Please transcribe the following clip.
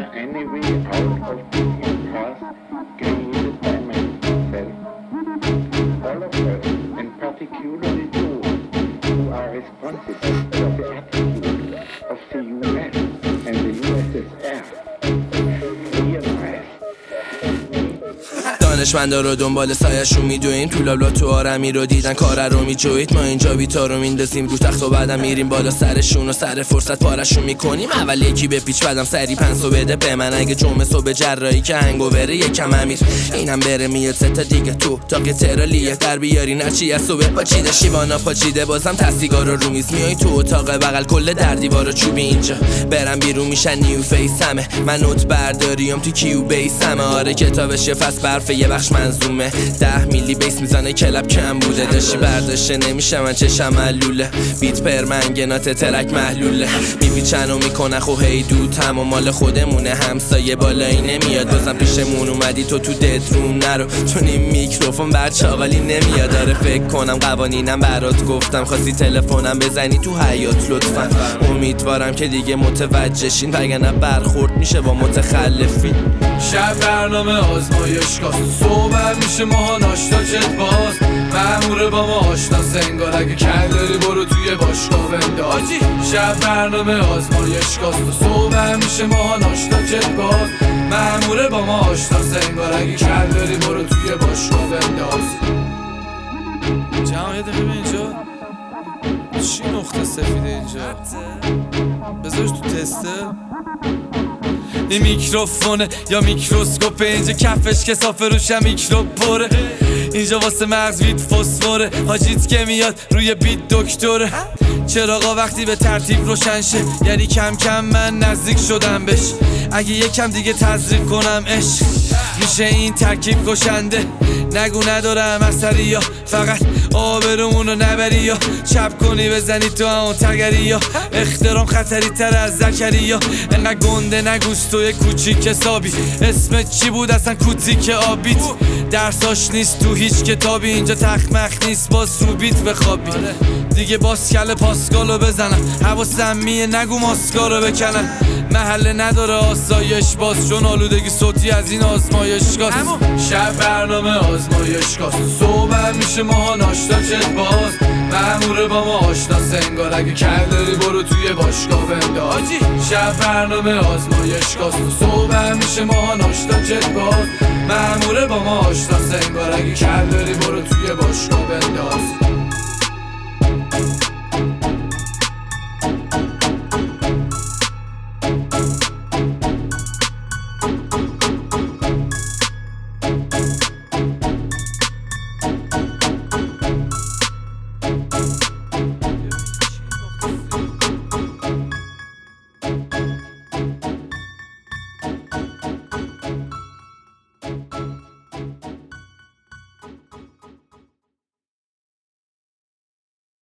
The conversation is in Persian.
any way out of the impasse created by man himself? All of us, and particularly those who are responsible for the attitude of the US and the USSR, realize دانشمندا رو دنبال سایه‌شون میدویم، تو لابلا تو آرمی رو دیدن کاره رو میجوید. ما اینجا بیتا رو میندازیم رو تخت و بعدم میریم بالا سرشون و سر فرصت پارشون میکنیم. اول یکی به پیچ بعدم سری پنسو بده به من، اگه جمعه صبح جرایی که هنگووره یکم امیر اینم بره میاد سه تا دیگه تو تا که ترالیه در بیاری نچی از صبح پاچیده شیوانا پاچیده بازم تصدیگارا رو میز میای تو اتاق بغل کل در دیوارا چوبی اینجا برم بیرون میشن نیو فیس همه من نوت برداریم تو کیو بیس همه آره کتابش یه فصل برفه یه بخش منظومه 10 میلی بیس میزنه کلب کم بوده داشتی برداشته نمیشه من چشم علوله بیت پرمنگنات ترک محلوله میپیچن و میکنه خو هی دود هم و مال خودمونه همسایه بالایی نمیاد بازم پیشمون اومدی تو ددروم نرو چون این میکروفون بر چاقالی نمیاد داره فکر کنم قوانینم برات گفتم خواستی تلفنم بزنی تو حیات لطفا امیدوارم که دیگه متوجه شین وگرنه برخورد میشه با متخلفین شب برنامه آزمایشگاه صبح میشه ماها ناشتا جت باز مأموره با ما آشنا سنگار اگه کل داری برو توی باشگاه بنداز شب برنامه آزمایشگاه صبح میشه ماها ناشتا جت باز مأموره با ما آشنا سنگار اگه کل داری برو توی باشگاه بنداز جمعیت ببین اینجا چی نقطه سفیده اینجا بذارش تو تسته این میکروفونه یا میکروسکوپ اینجا کفش کسافه روشم میکروب پره اینجا واسه مغز وید فسفوره حاجیت که میاد روی بیت دکتره چراغا وقتی به ترتیب روشن شه یعنی کم کم من نزدیک شدم بهش اگه یکم دیگه تزریق کنم عشق میشه این ترکیب کشنده نگو ندارم اثری یا فقط آبرومونو نبری یا چپ کنی بزنی تو همون تگری یا احترام خطری تر از ذکری یا انقدر گنده نگوش توی کوچیک حسابی اسمت چی بود اصلا کوتیک آبیت درساش نیست تو هیچ کتابی اینجا تخمخ نیست باز رو بیت بخوابی دیگه باز کل پاسکالو بزنم حواسم میه نگو ماسکارو بکنم محله نداره آسایش باز چون آلودگی صوتی از این آزمایشگاه شب برنامه آزمایشگاه صبح میشه ماها ناشتا جت باز مأموره با ما آشنا سنگار اگه کل داری برو توی باشگاه بنداز شب برنامه آزمایشگاه صبح میشه ماها ناشتا جت باز مأموره با ما آشنا سنگار اگه کل داری برو توی باشگاه بنداز